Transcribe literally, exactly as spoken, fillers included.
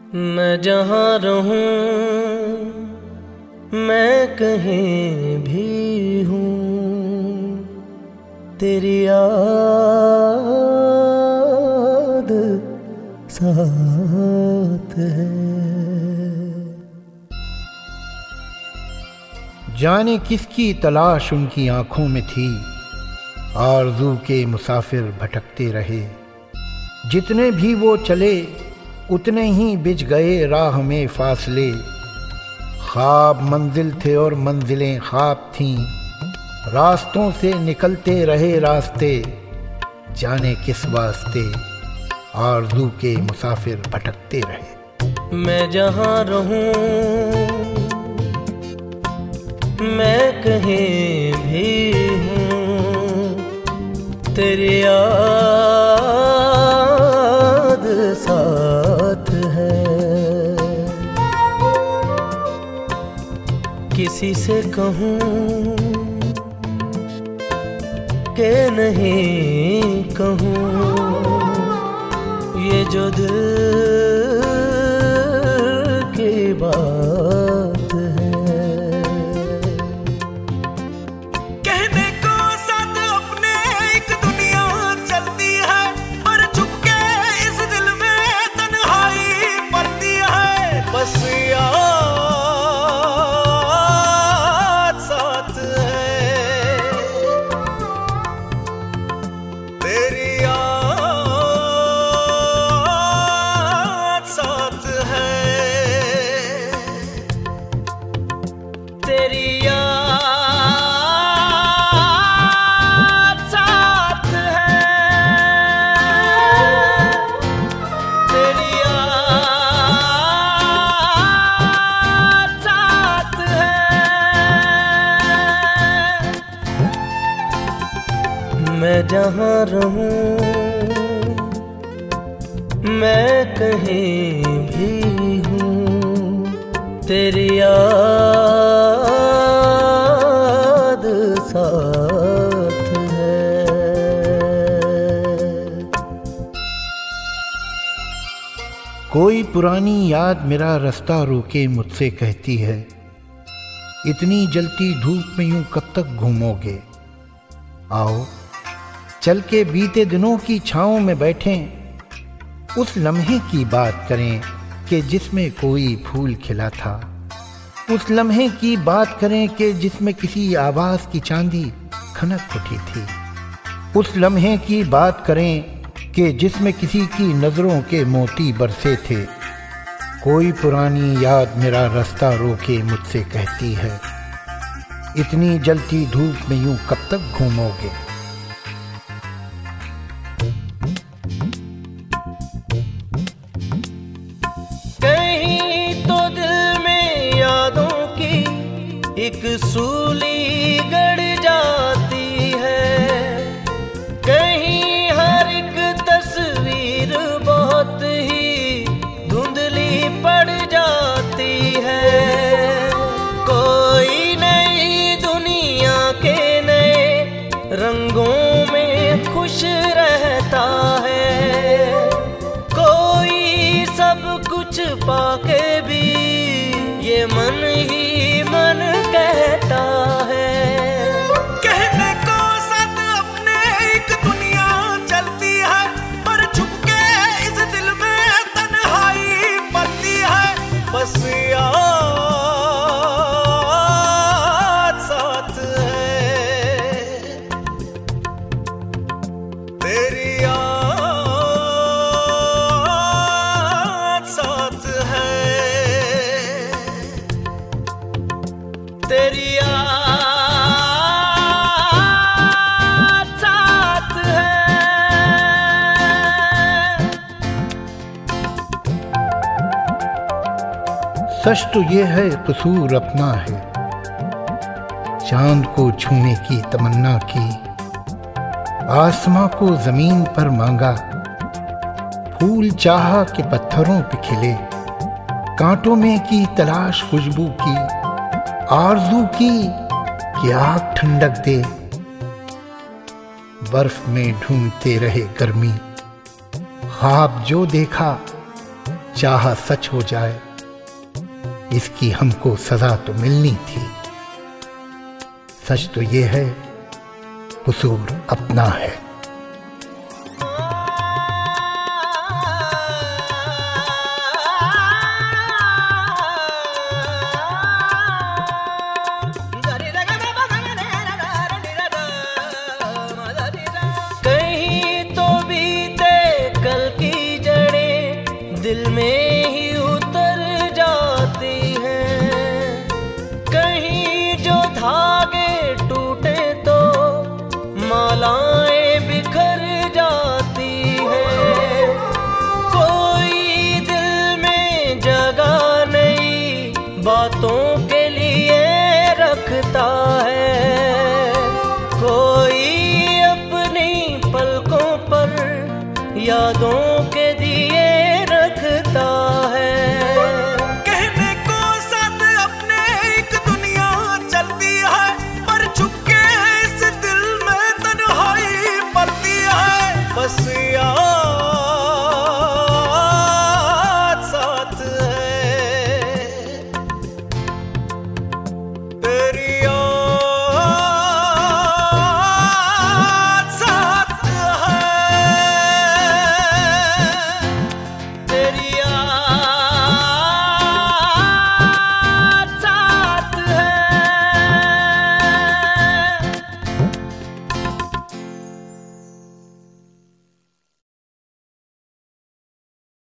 मैं जहाँ रहूं मैं कहीं भी हूँ, तेरी याद साथ है। जाने किसकी तलाश उनकी आंखों में थी, आरज़ू के मुसाफिर भटकते रहे। जितने भी वो चले उतने ही बिछ गए राह में फासले। ख्वाब मंजिल थे और मंजिलें ख्वाब थीं, रास्तों से निकलते रहे रास्ते। जाने किस वास्ते आरज़ू के मुसाफिर भटकते रहे। मैं जहाँ रहूं मैं कहीं भी हूँ, तेरी याद साथ है। किसी से कहूँ के नहीं कहूँ, ये जो दिल की बात है। कहने को साथ अपने एक दुनिया चलती है, पर चुपके इस दिल में तन्हाई पड़ती है। बस याद साथ है, तेरी याद साथ है, तेरी याद साथ है, तेरी याद साथ है। मैं जहाँ रहूं मैं कहीं भी हूँ, तेरी याद साथ है। कोई पुरानी याद मेरा रास्ता रोके मुझसे कहती है, इतनी जलती धूप में यूं कब तक घूमोगे। आओ चल के बीते दिनों की छाँव में बैठें, उस लम्हे की बात करें कि जिसमें कोई फूल खिला था। उस लम्हे की बात करें कि जिसमें किसी आवाज़ की चांदी खनक उठी थी। उस लम्हे की बात करें कि जिसमें किसी की नज़रों के मोती बरसे थे। कोई पुरानी याद मेरा रास्ता रोके मुझसे कहती है, इतनी जलती धूप में यूं कब तक घूमोगे। कहीं तो दिल में यादों की एक सूली गड़ जाती है, कहीं हर एक तस्वीर बहुत ही धुंधली पड़ जाती है। कोई नई दुनिया के नए रंगों में खुश रहता है, कोई सब कुछ पाके भी ये मन ही मन कहता है। कहने को साथ अपने एक दुनिया चलती है, पर छुपके इस दिल में तन्हाई पड़ती है। बस याद साथ है, तेरी याद साथ है, तेरी याद साथ है। सच तो ये है कसूर अपना है, चांद को छूने की तमन्ना की। आसमां को जमीन पर मांगा, फूल चाहा कि पत्थरों पे खिले। कांटों में की तलाश खुशबू की, आरज़ू की कि आग ठंडक दे। बर्फ में ढूंढते रहे गर्मी, ख्वाब जो देखा चाहा सच हो जाए, इसकी हमको सजा तो मिलनी थी। सच तो ये है, कसूर अपना है। कहीं तो बीते कल की जड़ें दिल में ही उतर जाती हैं, कहीं जो धागे टूटे तो मालाएं बिखर जाती हैं। कोई दिल में जगह नहीं बातों के लिए रखता है, कोई अपनी पलकों पर यादों